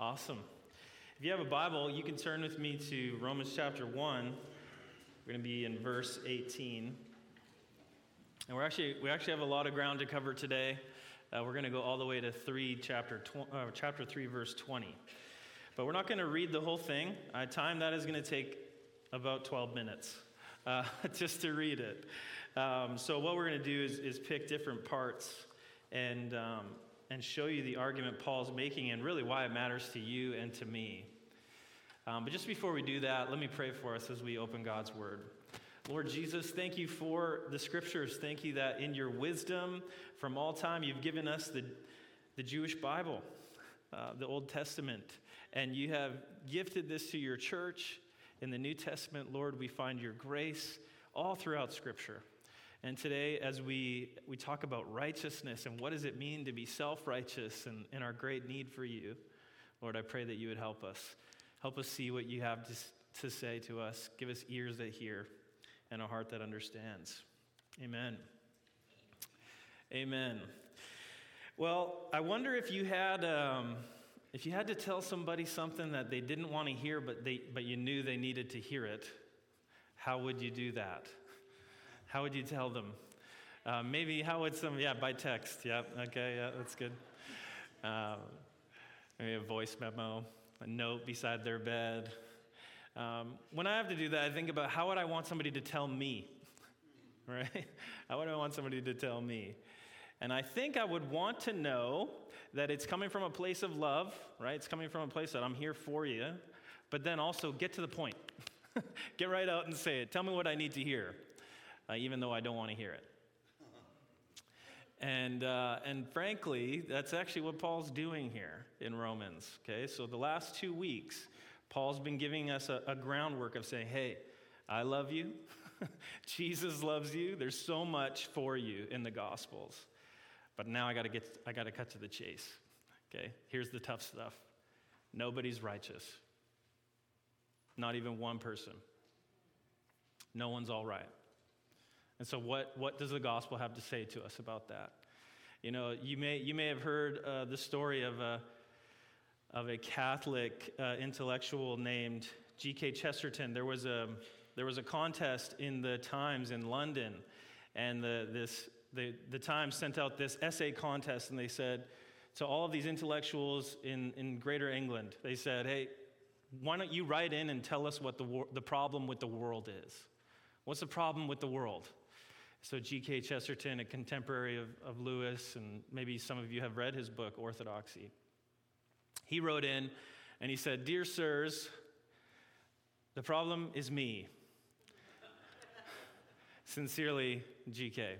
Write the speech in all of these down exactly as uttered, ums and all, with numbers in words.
Awesome. If you have a Bible, you can turn with me to Romans chapter one. We're going to be in verse eighteen. And we're actually we actually have a lot of ground to cover today. Uh, we're going to go all the way to three, chapter tw- uh, chapter three, verse twenty. But we're not going to read the whole thing. Uh, time that is going to take about twelve minutes uh, just to read it. Um, so what we're going to do is, is pick different parts and um, and show you the argument Paul's making and really why it matters to you and to me. Um, but just before we do that, let me pray for us as we open God's Word. Lord Jesus, thank you for the Scriptures. Thank you that in your wisdom from all time, you've given us the, the Jewish Bible, uh, the Old Testament, and you have gifted this to your church. In the New Testament, Lord, we find your grace all throughout Scripture. And today, as we, we talk about righteousness and what does it mean to be self-righteous and, and our great need for you, Lord, I pray that you would help us. Help us see what you have to, to say to us. Give us ears that hear and a heart that understands. Amen. Amen. Well, I wonder if you had um, if you had to tell somebody something that they didn't want to hear, but they but you knew they needed to hear it. How would you do that? How would you tell them? Uh, maybe how would some? Yeah, by text. Yeah. Okay. Yeah, that's good. Uh, maybe a voice memo, a note beside their bed. Um, when I have to do that, I think about how would I want somebody to tell me, right? How would I want somebody to tell me? And I think I would want to know that it's coming from a place of love, right? It's coming from a place that I'm here for you, but then also get to the point. Get right out and say it. Tell me what I need to hear, uh, even though I don't want to hear it. And uh, and frankly, that's actually what Paul's doing here in Romans, okay? So the last two weeks, Paul's been giving us a, a groundwork of saying, hey, I love you. Jesus loves you. There's so much for you in the Gospels. But now I got to get I got to cut to the chase. Okay? Here's the tough stuff. Nobody's righteous. Not even one person. No one's all right. And so what, what does the gospel have to say to us about that? You know, you may you may have heard uh, the story of a of a Catholic uh, intellectual named G K Chesterton. There was a there was a contest in the Times in London, and the this the the Times sent out this essay contest, and they said to all of these intellectuals in, in Greater England, they said, "Hey, why don't you write in and tell us what the wor- the problem with the world is? What's the problem with the world?" So G K Chesterton, a contemporary of, of Lewis, and maybe some of you have read his book, Orthodoxy, he wrote in and he said, "Dear sirs, the problem is me. Sincerely, G K"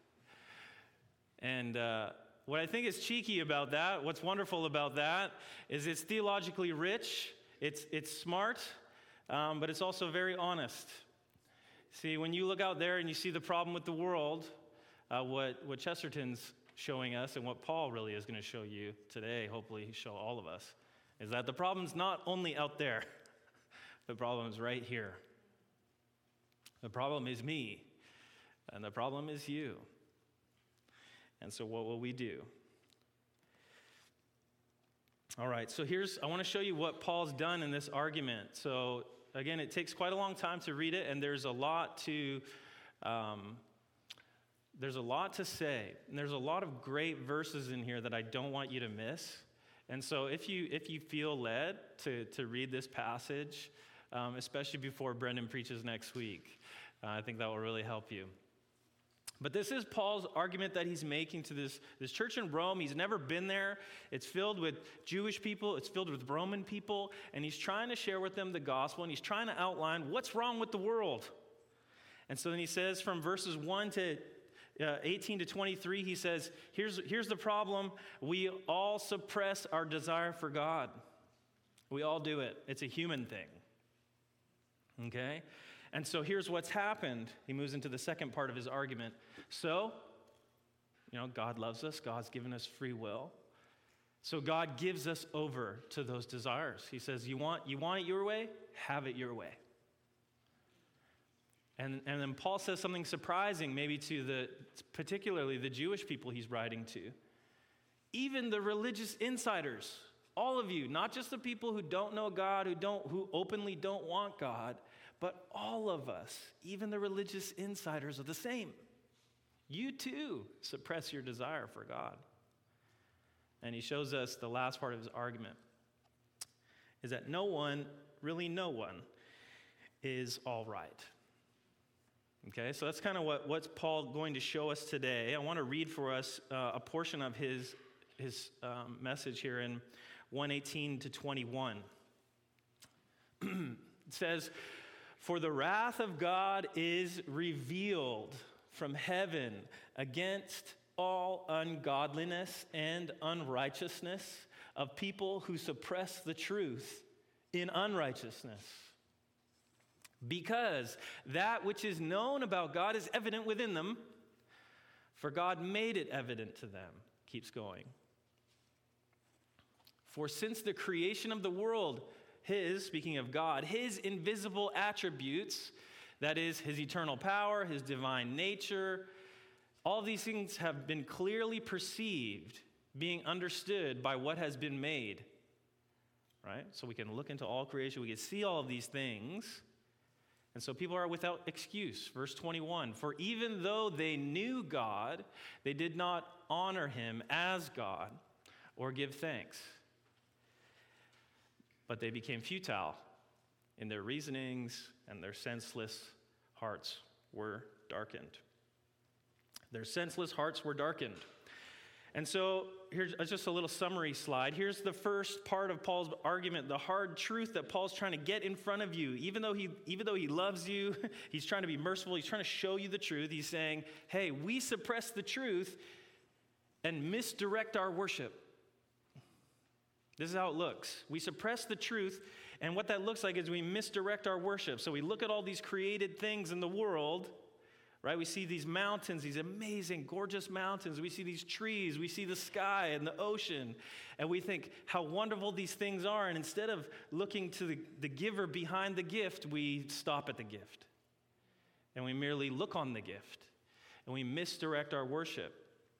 And uh, what I think is cheeky about that, what's wonderful about that, is it's theologically rich, it's, it's smart, um, but it's also very honest. See, when you look out there and you see the problem with the world, uh, what, what Chesterton's showing us and what Paul really is going to show you today, hopefully show all of us, is that the problem's not only out there. The problem is right here. The problem is me, and the problem is you. And so what will we do? All right, so here's, I want to show you what Paul's done in this argument. So again, it takes quite a long time to read it, and there's a lot to, um, there's a lot to say. And there's a lot of great verses in here that I don't want you to miss. And so if you if you feel led to, to read this passage, um, especially before Brendan preaches next week, uh, I think that will really help you. But this is Paul's argument that he's making to this, this church in Rome. He's never been there. It's filled with Jewish people. It's filled with Roman people. And he's trying to share with them the gospel. And he's trying to outline what's wrong with the world. And so then he says from verses one to uh, eighteen to twenty-three, he says, here's, here's the problem. We all suppress our desire for God. We all do it. It's a human thing. Okay? And so here's what's happened. He moves into the second part of his argument. So, you know, God loves us. God's given us free will. So God gives us over to those desires. He says, you want, you want it your way? Have it your way. And, and then Paul says something surprising, maybe to the, particularly the Jewish people he's writing to. Even the religious insiders, all of you, not just the people who don't know God, who don't, who openly don't want God, but all of us, even the religious insiders, are the same. You too suppress your desire for God. And he shows us the last part of his argument is that no one, really no one, is all right. Okay, so that's kind of what, what's Paul going to show us today. I want to read for us uh, a portion of his, his um, message here in one eighteen to twenty-one. It says, "For the wrath of God is revealed from heaven against all ungodliness and unrighteousness of people who suppress the truth in unrighteousness. Because that which is known about God is evident within them, for God made it evident to them." Keeps going. "For since the creation of the world, his," speaking of God, "his invisible attributes," that is, his eternal power, his divine nature, all these things have been clearly perceived, being understood by what has been made. Right? So we can look into all creation, we can see all of these things. And so people are without excuse. Verse twenty-one, "For even though they knew God, they did not honor him as God or give thanks. But they became futile in their reasonings, and their senseless hearts were darkened." Their senseless hearts were darkened. And so here's just a little summary slide. Here's the first part of Paul's argument, the hard truth that Paul's trying to get in front of you. Even though he, even though he loves you, he's trying to be merciful, he's trying to show you the truth. He's saying, hey, we suppress the truth and misdirect our worship. This is how it looks. We suppress the truth, and what that looks like is we misdirect our worship. So we look at all these created things in the world, right? We see these mountains, these amazing, gorgeous mountains. We see these trees. We see the sky and the ocean. And we think how wonderful these things are. And instead of looking to the, the giver behind the gift, we stop at the gift. And we merely look on the gift. And we misdirect our worship.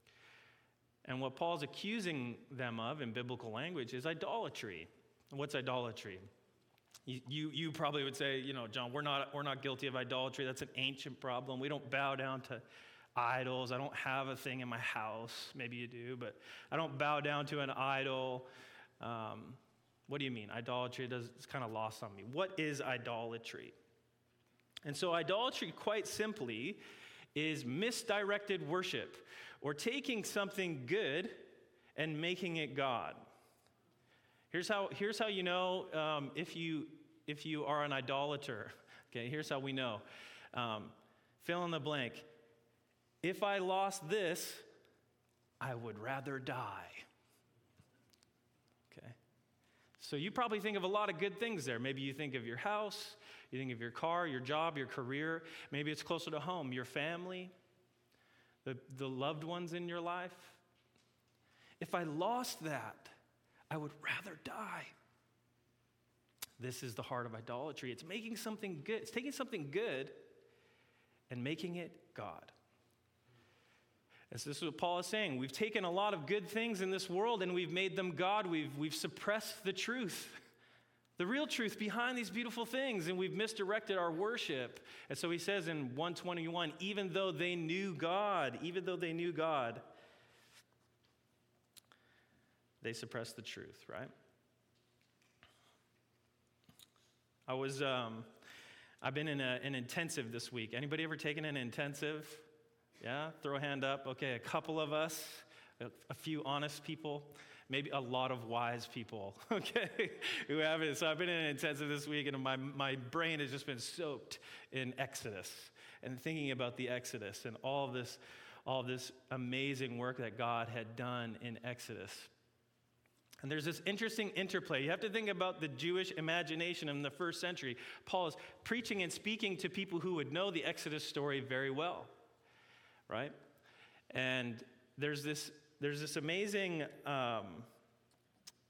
And what Paul's accusing them of in biblical language is idolatry. What's idolatry? You, you probably would say, you know, John, we're not, we're not guilty of idolatry. That's an ancient problem. We don't bow down to idols. I don't have a thing in my house. Maybe you do, but I don't bow down to an idol. Um, what do you mean? Idolatry does, it's kind of lost on me. What is idolatry? And so idolatry, quite simply, is misdirected worship, or taking something good and making it God. Here's how, here's how you know um, if you if you are an idolater. Okay, here's how we know. Um, fill in the blank. If I lost this, I would rather die. Okay. So you probably think of a lot of good things there. Maybe you think of your house, you think of your car, your job, your career. Maybe it's closer to home, your family, the, the loved ones in your life. If I lost that, I would rather die. This is the heart of idolatry. It's making something good. It's taking something good and making it God. And so this is what Paul is saying. We've taken a lot of good things in this world and we've made them God. We've, we've suppressed the truth, the real truth behind these beautiful things, and we've misdirected our worship. And so he says in one twenty-one, even though they knew God, even though they knew God, they suppressed the truth, right? I was, um, I've been in a, an intensive this week. Anybody ever taken an intensive? Yeah, throw a hand up. Okay, a couple of us, a, a few honest people, maybe a lot of wise people, okay, who have it. So I've been in an intensive this week, and my, my brain has just been soaked in Exodus and thinking about the Exodus and all of this, all of this amazing work that God had done in Exodus. And there's this interesting interplay. You have to think about the Jewish imagination in the first century. Paul is preaching and speaking to people who would know the Exodus story very well, right? And there's this there's this amazing um,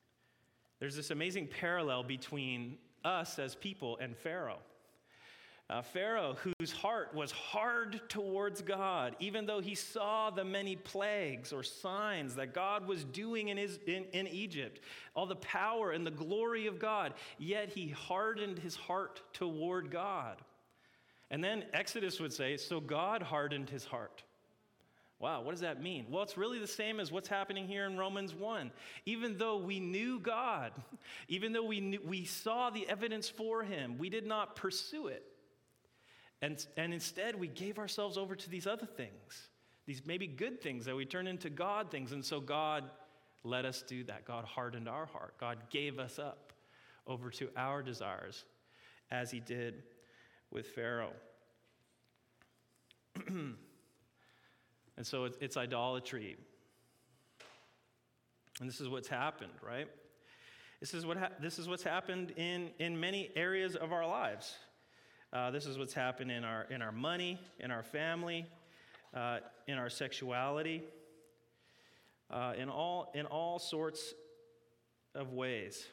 there's this amazing parallel between us as people and Pharaoh. Uh, Pharaoh, whose heart was hard towards God, even though he saw the many plagues or signs that God was doing in, his, in, in Egypt, all the power and the glory of God, yet he hardened his heart toward God. And then Exodus would say, so God hardened his heart. Wow, what does that mean? Well, it's really the same as what's happening here in Romans one. Even though we knew God, even though we knew, we saw the evidence for him, we did not pursue it. And, and instead, we gave ourselves over to these other things, these maybe good things that we turn into God things. And so God let us do that. God hardened our heart. God gave us up over to our desires, as he did with Pharaoh. And so it's, it's idolatry. And this is what's happened, right? This is what ha- this is what's happened in, in many areas of our lives. Uh, this is what's happened in our in our money, in our family, uh, in our sexuality, uh, in all in all sorts of ways.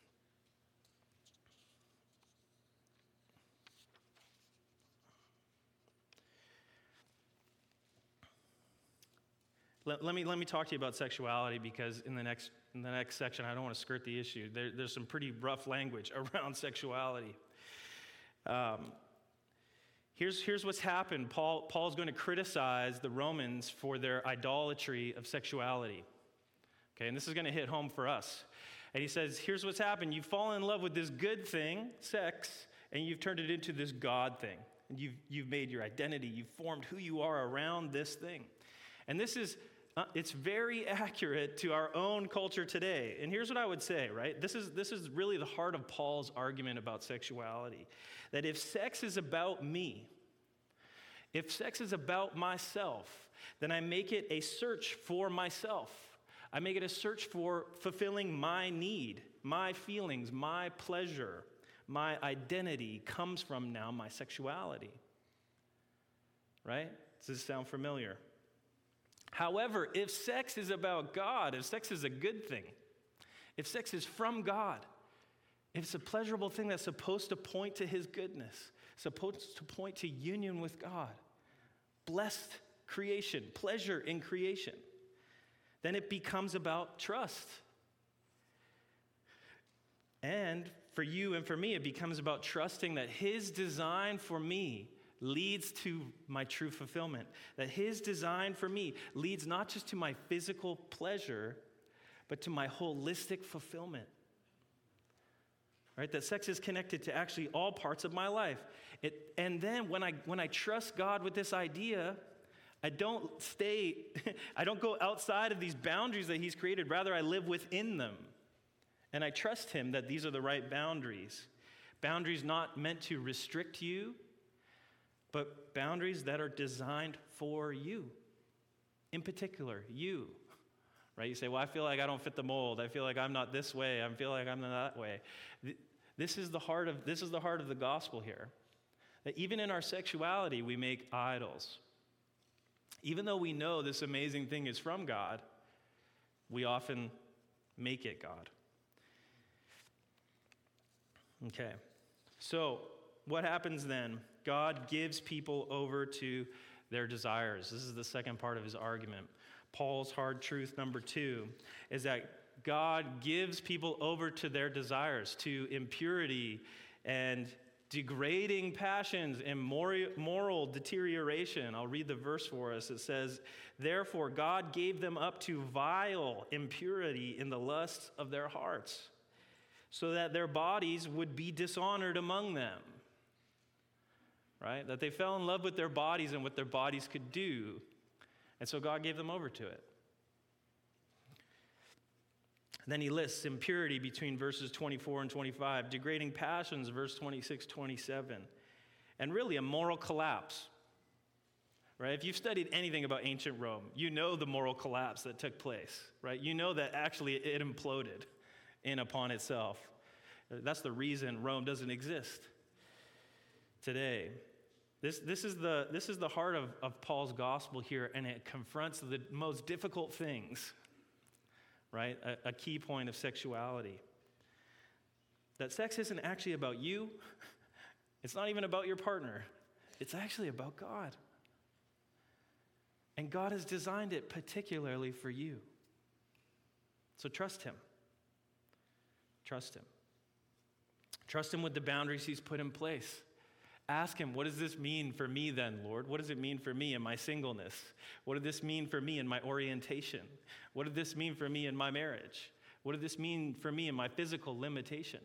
Let, let me let me talk to you about sexuality, because in the next in the next section, I don't want to skirt the issue. There, there's some pretty rough language around sexuality. Um, here's here's what's happened. Paul Paul's going to criticize the Romans for their idolatry of sexuality. Okay, and this is going to hit home for us. And he says, here's what's happened. You've fallen in love with this good thing, sex, and you've turned it into this God thing. And you've you've made your identity. You've formed who you are around this thing. And this is Uh, it's very accurate to our own culture today. And here's what I would say, right? This is, this is really the heart of Paul's argument about sexuality. That if sex is about me, if sex is about myself, then I make it a search for myself. I make it a search for fulfilling my need, my feelings, my pleasure, my identity comes from now my sexuality. Right? Does this sound familiar? However, if sex is about God, if sex is a good thing, if sex is from God, if it's a pleasurable thing that's supposed to point to his goodness, supposed to point to union with God, blessed creation, pleasure in creation, then it becomes about trust. And for you and for me, it becomes about trusting that his design for me leads to my true fulfillment. That his design for me leads not just to my physical pleasure, but to my holistic fulfillment. Right? That sex is connected to actually all parts of my life. It, and then when I when I trust God with this idea, I don't stay, I don't go outside of these boundaries that he's created. Rather, I live within them. And I trust him that these are the right boundaries. Boundaries not meant to restrict you, but boundaries that are designed for you. In particular, you. Right? You say, well, I feel like I don't fit the mold. I feel like I'm not this way. I feel like I'm not that way. This is the heart of, this is the heart of the gospel here. That even in our sexuality, we make idols. Even though we know this amazing thing is from God, we often make it God. Okay. So, what happens then? God gives people over to their desires. This is the second part of his argument. Paul's hard truth number two is that God gives people over to their desires, to impurity and degrading passions and moral deterioration. I'll read the verse for us. It says, therefore God gave them up to vile impurity in the lusts of their hearts, so that their bodies would be dishonored among them. Right? That they fell in love with their bodies and what their bodies could do. And so God gave them over to it. Then he lists impurity between verses twenty-four and twenty-five, degrading passions, verse twenty-six, twenty-seven, and really a moral collapse. Right? If you've studied anything about ancient Rome, you know the moral collapse that took place. Right? You know that actually it imploded in upon itself. That's the reason Rome doesn't exist today. This, this, is, the, this is the heart of, of Paul's gospel here, and it confronts the most difficult things, right? A, a key point of sexuality. That sex isn't actually about you. It's not even about your partner. It's actually about God. And God has designed it particularly for you. So trust him. Trust him. Trust him with the boundaries he's put in place. Ask him, what does this mean for me then, Lord? What does it mean for me in my singleness? What did this mean for me in my orientation? What did this mean for me in my marriage? What did this mean for me in my physical limitation?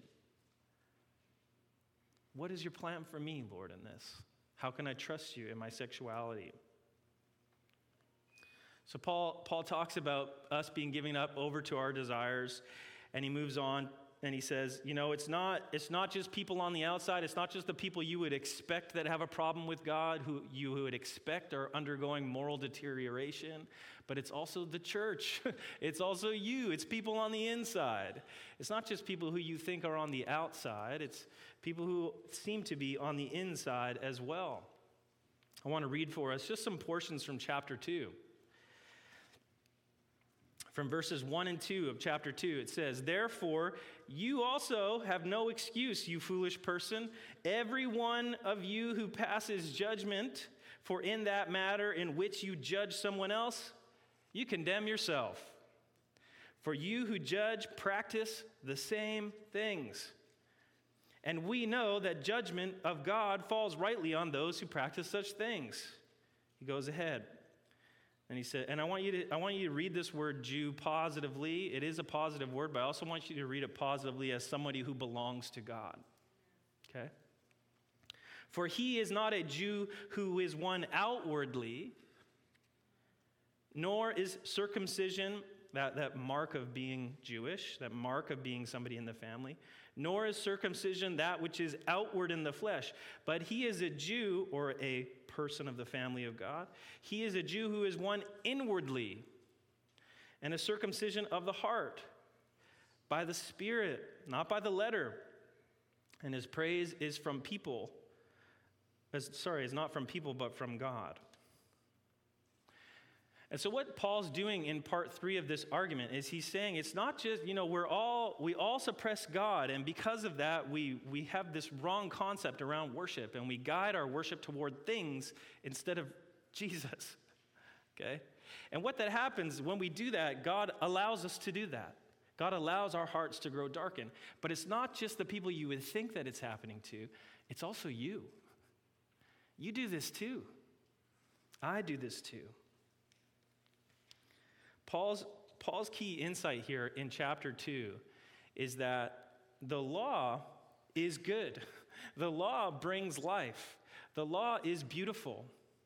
What is your plan for me, Lord, in this? How can I trust you in my sexuality? So Paul, Paul talks about us being given up over to our desires, and he moves on and he says, you know, it's not, it's not just people on the outside, it's not just the people you would expect that have a problem with God, who you would expect are undergoing moral deterioration, but it's also the church. It's also you. It's people on the inside. It's not just people who you think are on the outside, it's people who seem to be on the inside as well. I want to read for us just some portions from chapter two. From verses one and two of chapter two, it says, therefore, you also have no excuse, you foolish person, every one of you who passes judgment, for in that matter in which you judge someone else, you condemn yourself. For you who judge practice the same things. And we know that judgment of God falls rightly on those who practice such things. He goes ahead. And he said, and I want you to I want you to read this word Jew positively. It is a positive word, but I also want you to read it positively as somebody who belongs to God. Okay? For he is not a Jew who is one outwardly, nor is circumcision, that, that mark of being Jewish, that mark of being somebody in the family, nor is circumcision that which is outward in the flesh, but he is a Jew, or a person of the family of God. He is a Jew who is one inwardly, and a circumcision of the heart, by the Spirit, not by the letter. And his praise is from people, as, sorry, is not from people, but from God. And so what Paul's doing in part three of this argument is he's saying it's not just, you know, we're all, we all suppress God, and because of that, we, we have this wrong concept around worship, and we guide our worship toward things instead of Jesus, okay? And what that happens when we do that, God allows us to do that. God allows our hearts to grow darkened. But it's not just the people you would think that it's happening to, it's also you. You do this too. I do this too. Paul's, Paul's key insight here in chapter two is that the law is good. The law brings life. The law is beautiful.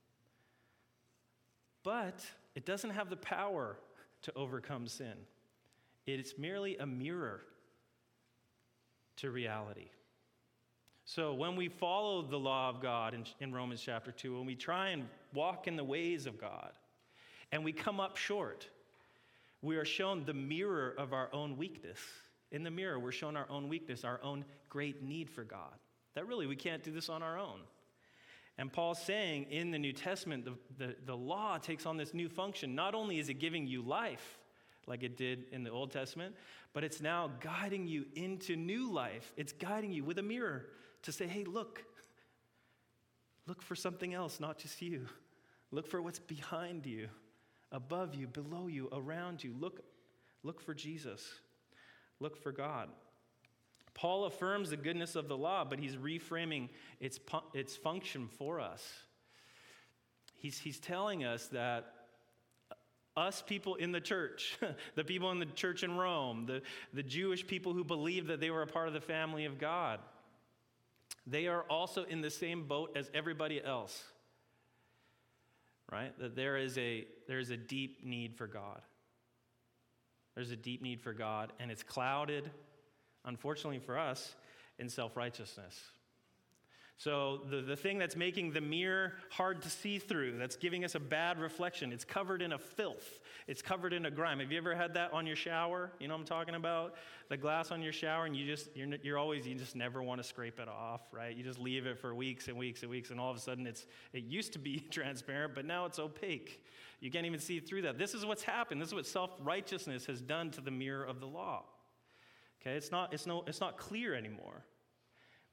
But it doesn't have the power to overcome sin. It's merely a mirror to reality. So when we follow the law of God in, in Romans chapter two, when we try and walk in the ways of God, and we come up short, we are shown the mirror of our own weakness. In the mirror, we're shown our own weakness, our own great need for God. That really, we can't do this on our own. And Paul's saying in the New Testament, the, the, the law takes on this new function. Not only is it giving you life, like it did in the Old Testament, but it's now guiding you into new life. It's guiding you with a mirror to say, hey, look. Look for something else, not just you. Look for what's behind you, above you, below you, around you. Look, look for Jesus. Look for God. Paul affirms the goodness of the law, but he's reframing its, its function for us. He's, he's telling us that us people in the church, the people in the church in Rome, the, the Jewish people who believed that they were a part of the family of God, they are also in the same boat as everybody else. Right? That there is a there is a deep need for God. There's a deep need for God, and it's clouded, unfortunately for us, in self-righteousness. So the, the thing that's making the mirror hard to see through, that's giving us a bad reflection, it's covered in a filth. It's covered in a grime. Have you ever had that on your shower? You know what I'm talking about? The glass on your shower, and you just, you're, you're always, you just never want to scrape it off, right? You just leave it for weeks and weeks and weeks, and all of a sudden it's, it used to be transparent, but now it's opaque. You can't even see through that. This is what's happened. This is what self-righteousness has done to the mirror of the law. Okay, it's not, it's no, it's not clear anymore.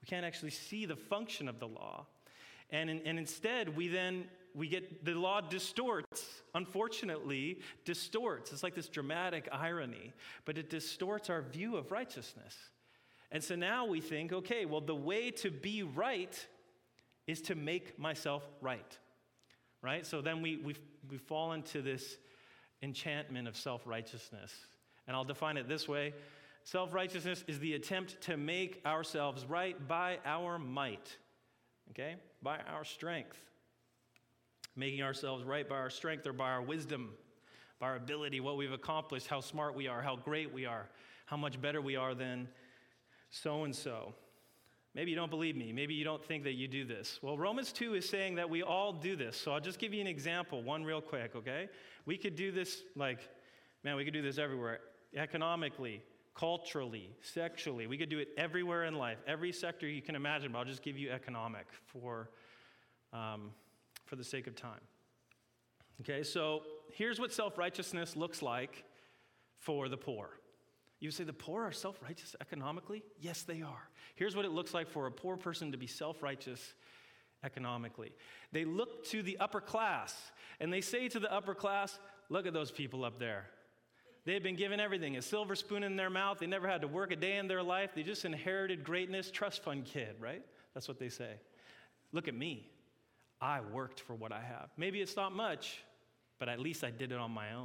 We can't actually see the function of the law. And, in, and instead, we then, we get, the law distorts, unfortunately, distorts. It's like this dramatic irony, but it distorts our view of righteousness. And so now we think, okay, well, the way to be right is to make myself right, right? So then we, we, we fall into this enchantment of self-righteousness. And I'll define it this way. Self-righteousness is the attempt to make ourselves right by our might, okay? By our strength. Making ourselves right by our strength or by our wisdom, by our ability, what we've accomplished, how smart we are, how great we are, how much better we are than so-and-so. Maybe you don't believe me. Maybe you don't think that you do this. Well, Romans two is saying that we all do this. So I'll just give you an example, one real quick, okay? We could do this like, man, we could do this everywhere. Economically, culturally, sexually. We could do it everywhere in life, every sector you can imagine, but I'll just give you economic for, um, for the sake of time. Okay, so here's what self-righteousness looks like for the poor. You say the poor are self-righteous economically? Yes, they are. Here's what it looks like for a poor person to be self-righteous economically. They look to the upper class, and they say to the upper class, look at those people up there. They've been given everything, a silver spoon in their mouth. They never had to work a day in their life. They just inherited greatness, trust fund kid, right? That's what they say. Look at me. I worked for what I have. Maybe it's not much, but at least I did it on my own.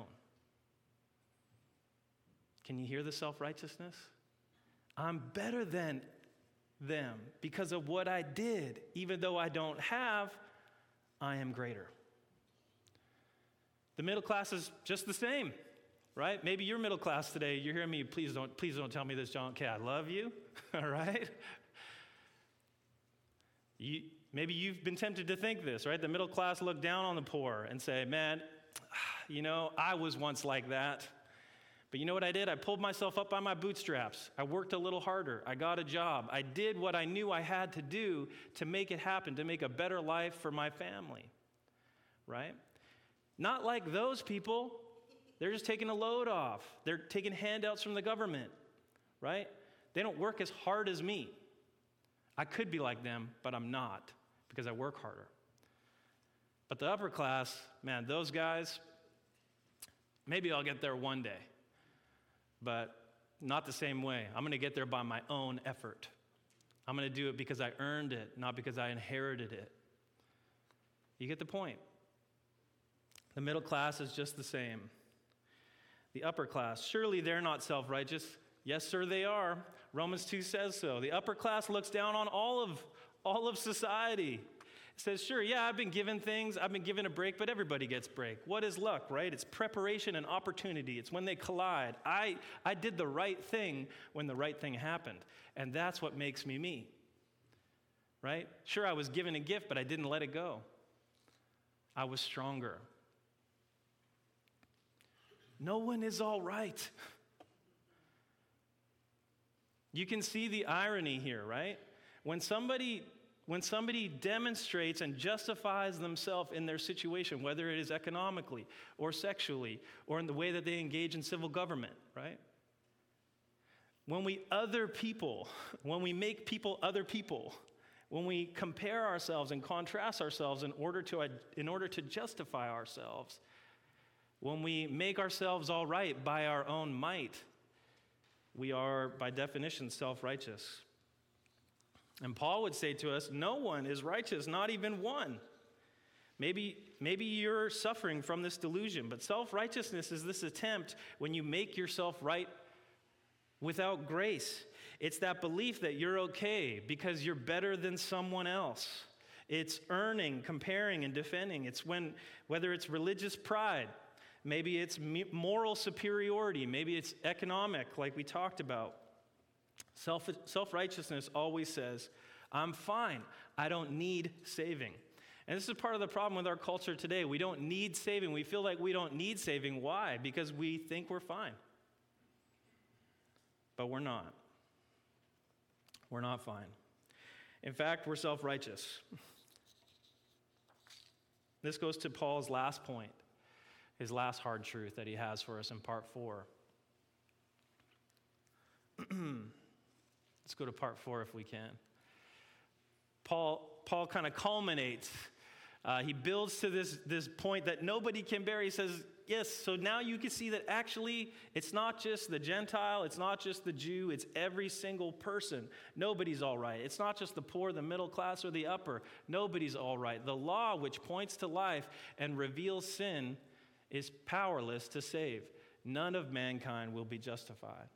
Can you hear the self-righteousness? I'm better than them because of what I did. Even though I don't have, I am greater. The middle class is just the same, right? Maybe you're middle class today. You're hearing me. Please don't, please don't tell me this, John. Okay, I love you, all right? You, maybe you've been tempted to think this, right? The middle class look down on the poor and say, man, you know, I was once like that. But you know what I did? I pulled myself up by my bootstraps. I worked a little harder. I got a job. I did what I knew I had to do to make it happen, to make a better life for my family, right? Not like those people. They're just taking a load off. They're taking handouts from the government, right? They don't work as hard as me. I could be like them, but I'm not because I work harder. But the upper class, man, those guys, maybe I'll get there one day. But not the same way. I'm going to get there by my own effort. I'm going to do it because I earned it, not because I inherited it. You get the point? The middle class is just the same. The upper class, surely they're not self-righteous. Yes, sir, they are. Romans two says so. The upper class looks down on all of, all of society. It says, sure, yeah, I've been given things, I've been given a break, but everybody gets break. What is luck, right? It's preparation and opportunity. It's when they collide. I, I did the right thing when the right thing happened, and that's what makes me me, right? Sure, I was given a gift, but I didn't let it go. I was stronger. No one is all right. You can see the irony here, right? When somebody... When somebody demonstrates and justifies themselves in their situation, whether it is economically or sexually or in the way that they engage in civil government, right? When we other people, when we make people other people, when we compare ourselves and contrast ourselves in order to, in order to justify ourselves, when we make ourselves all right by our own might, we are, by definition, self-righteous. And Paul would say to us, no one is righteous, not even one. Maybe, maybe you're suffering from this delusion, but self-righteousness is this attempt when you make yourself right without grace. It's that belief that you're okay because you're better than someone else. It's earning, comparing, and defending. It's when, whether it's religious pride, maybe it's moral superiority, maybe it's economic, like we talked about. Self, self-righteousness always says, I'm fine. I don't need saving. And this is part of the problem with our culture today. We don't need saving. We feel like we don't need saving. Why? Because we think we're fine. But we're not. We're not fine. In fact, we're self-righteous. This goes to Paul's last point, his last hard truth that he has for us in part four. Let's go to part four if we can. Paul, Paul kind of culminates. Uh, he builds to this, this point that nobody can bear. He says, yes, so now you can see that actually it's not just the Gentile, it's not just the Jew, it's every single person. Nobody's all right. It's not just the poor, the middle class, or the upper. Nobody's all right. The law, which points to life and reveals sin, is powerless to save. None of mankind will be justified.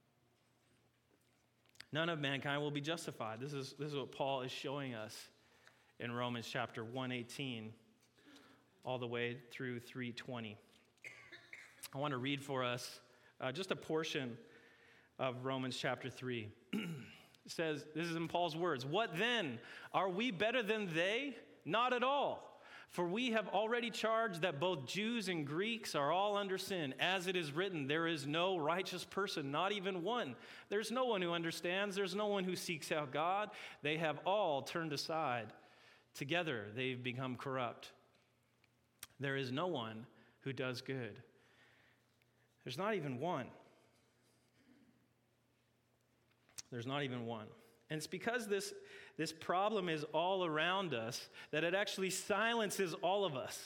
None of mankind will be justified. This is, this is what Paul is showing us in Romans chapter one eighteen, all the way through three twenty. I want to read for us uh, just a portion of Romans chapter three. It says, this is in Paul's words, "What then? Are we better than they? Not at all. For we have already charged that both Jews and Greeks are all under sin. As it is written, there is no righteous person, not even one. There's no one who understands. There's no one who seeks out God. They have all turned aside. Together they've become corrupt. There is no one who does good. There's not even one. There's not even one." And it's because this, this problem is all around us that it actually silences all of us.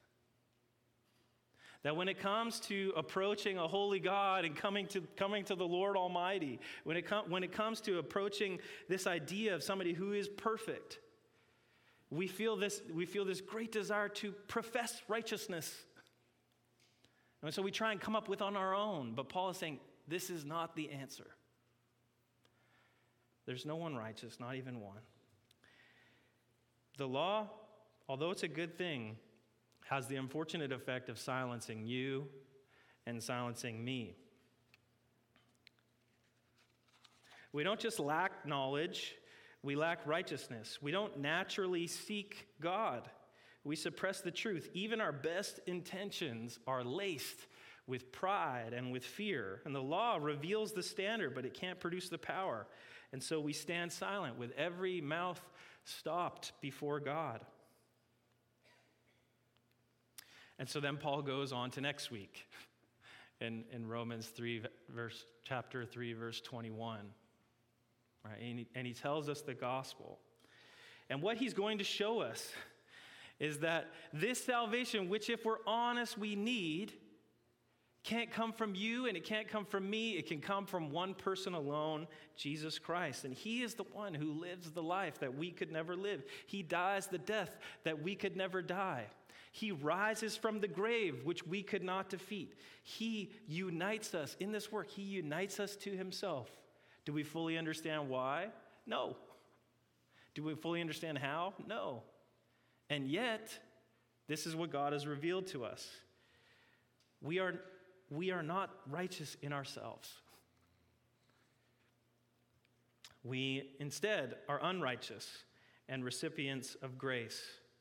That when it comes to approaching a holy God and coming to, coming to the Lord Almighty, when it, com- when it comes to approaching this idea of somebody who is perfect, we feel this, we feel this great desire to profess righteousness. And so we try and come up with on our own. But Paul is saying, this is not the answer. There's no one righteous, not even one. The law, although it's a good thing, has the unfortunate effect of silencing you and silencing me. We don't just lack knowledge, we lack righteousness. We don't naturally seek God. We suppress the truth. Even our best intentions are laced with pride and with fear. And the law reveals the standard, but it can't produce the power. And so we stand silent with every mouth stopped before God. And so then Paul goes on to next week in, in Romans three, verse, chapter three, verse twenty-one. Right? And, he, and he tells us the gospel. And what he's going to show us is that this salvation, which if we're honest we need, can't come from you and it can't come from me. It can come from one person alone, Jesus Christ. And he is the one who lives the life that we could never live. He dies the death that we could never die. He rises from the grave, which we could not defeat. He unites us in this work. He unites us to himself. Do we fully understand why? No. Do we fully understand how? No. And yet, this is what God has revealed to us. We are We are not righteous in ourselves. We instead are unrighteous and recipients of grace.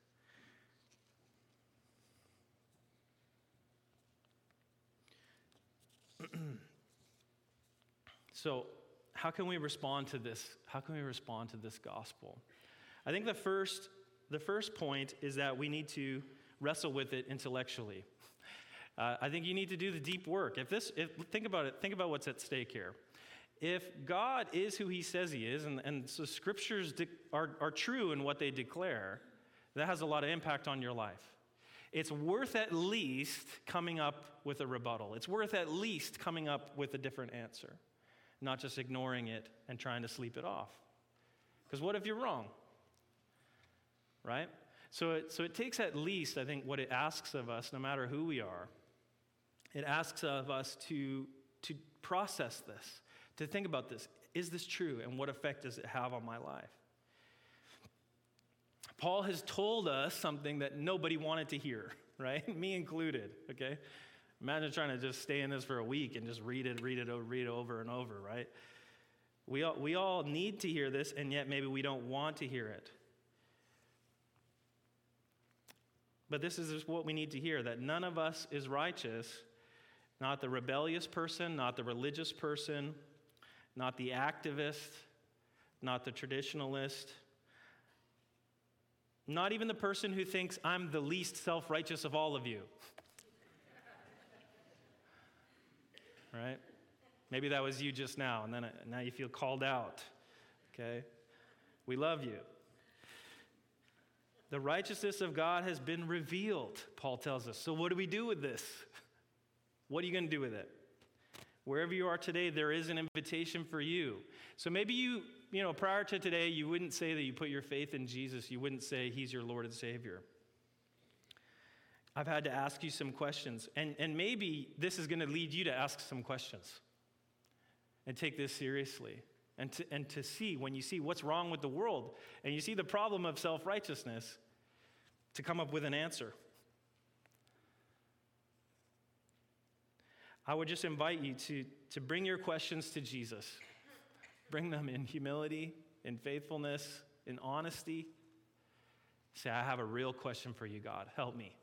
So, how can we respond to this? How can we respond to this gospel? I think the first, the first point is that we need to wrestle with it intellectually. Uh, I think you need to do the deep work. If this, if, think about it, think about what's at stake here. If God is who he says he is, and, and so scriptures de- are, are true in what they declare, that has a lot of impact on your life. It's worth at least coming up with a rebuttal. It's worth at least coming up with a different answer, not just ignoring it and trying to sleep it off. Because what if you're wrong? Right? So it, so it takes at least, I think, what it asks of us, no matter who we are, it asks of us to, to process this, to think about this. Is this true, and what effect does it have on my life? Paul has told us something that nobody wanted to hear, right? Me included, okay? Imagine trying to just stay in this for a week and just read it, read it, read it over and over, right? We all, we all need to hear this, and yet maybe we don't want to hear it. But this is just what we need to hear, that none of us is righteous, not the rebellious person, not the religious person, not the activist, not the traditionalist, not even the person who thinks I'm the least self-righteous of all of you. Right? Maybe that was you just now, and then now you feel called out. Okay? We love you. The righteousness of God has been revealed, Paul tells us. So what do we do with this? What are you going to do with it? Wherever you are today, there is an invitation for you. So maybe you, you know, prior to today, you wouldn't say that you put your faith in Jesus. You wouldn't say he's your Lord and Savior. I've had to ask you some questions. And, and maybe this is going to lead you to ask some questions and take this seriously. And to, and to see, when you see what's wrong with the world, and you see the problem of self-righteousness, to come up with an answer. I would just invite you to, to bring your questions to Jesus. Bring them in humility, in faithfulness, in honesty. Say, I have a real question for you, God. Help me.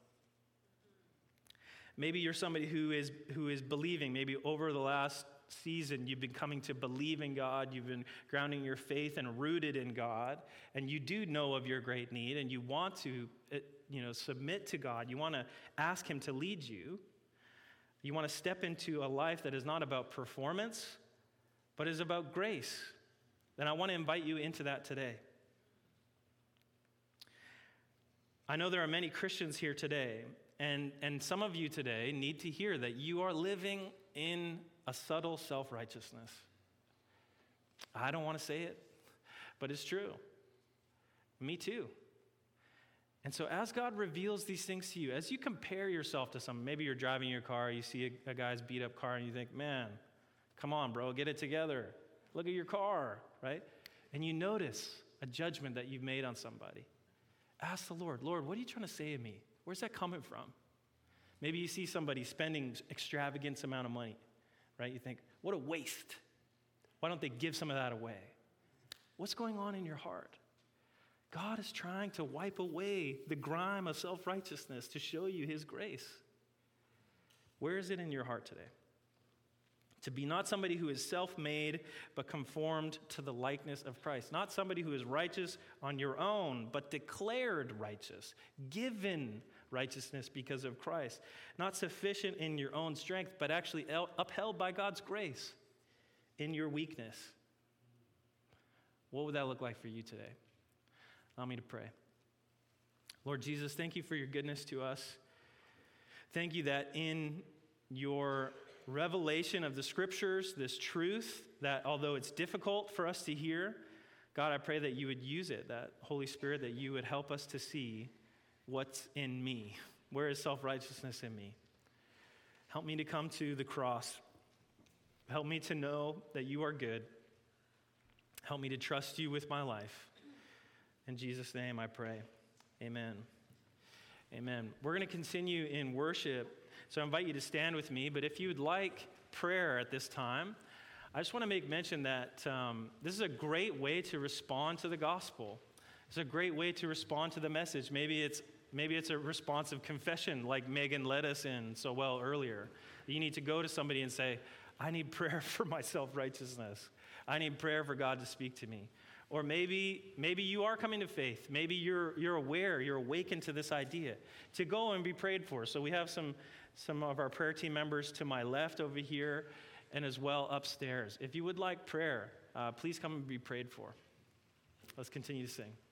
Maybe you're somebody who is who is believing. Maybe over the last season, you've been coming to believe in God. You've been grounding your faith and rooted in God. And you do know of your great need, and you want to you know, submit to God. You want to ask him to lead you. You want to step into a life that is not about performance, but is about grace. Then I want to invite you into that today. I know there are many Christians here today, and, and some of you today need to hear that you are living in a subtle self-righteousness. I don't want to say it, but it's true. Me too. And so as God reveals these things to you, as you compare yourself to someone, maybe you're driving your car, you see a, a guy's beat up car, and you think, man, come on, bro, get it together. Look at your car, right? And you notice a judgment that you've made on somebody. Ask the Lord, Lord, what are you trying to say to me? Where's that coming from? Maybe you see somebody spending extravagant amount of money, right? You think, what a waste. Why don't they give some of that away? What's going on in your heart? God is trying to wipe away the grime of self-righteousness to show you his grace. Where is it in your heart today? To be not somebody who is self-made, but conformed to the likeness of Christ. Not somebody who is righteous on your own, but declared righteous, given righteousness because of Christ. Not sufficient in your own strength, but actually upheld by God's grace in your weakness. What would that look like for you today? Allow me to pray. Lord Jesus, thank you for your goodness to us. Thank you that in your revelation of the scriptures, this truth, that although it's difficult for us to hear, God, I pray that you would use it, that Holy Spirit, that you would help us to see what's in me. Where is self-righteousness in me? Help me to come to the cross. Help me to know that you are good. Help me to trust you with my life. In Jesus' name I pray. Amen. Amen. We're going to continue in worship, so I invite you to stand with me. But if you would like prayer at this time, I just want to make mention that um, this is a great way to respond to the gospel. It's a great way to respond to the message. Maybe it's maybe it's a response of confession, like Megan led us in so well earlier. You need to go to somebody and say, I need prayer for my self-righteousness. I need prayer for God to speak to me. Or maybe maybe you are coming to faith. Maybe you're you're aware, you're awakened to this idea, to go and be prayed for. So we have some, some of our prayer team members to my left over here and as well upstairs. If you would like prayer, uh, please come and be prayed for. Let's continue to sing.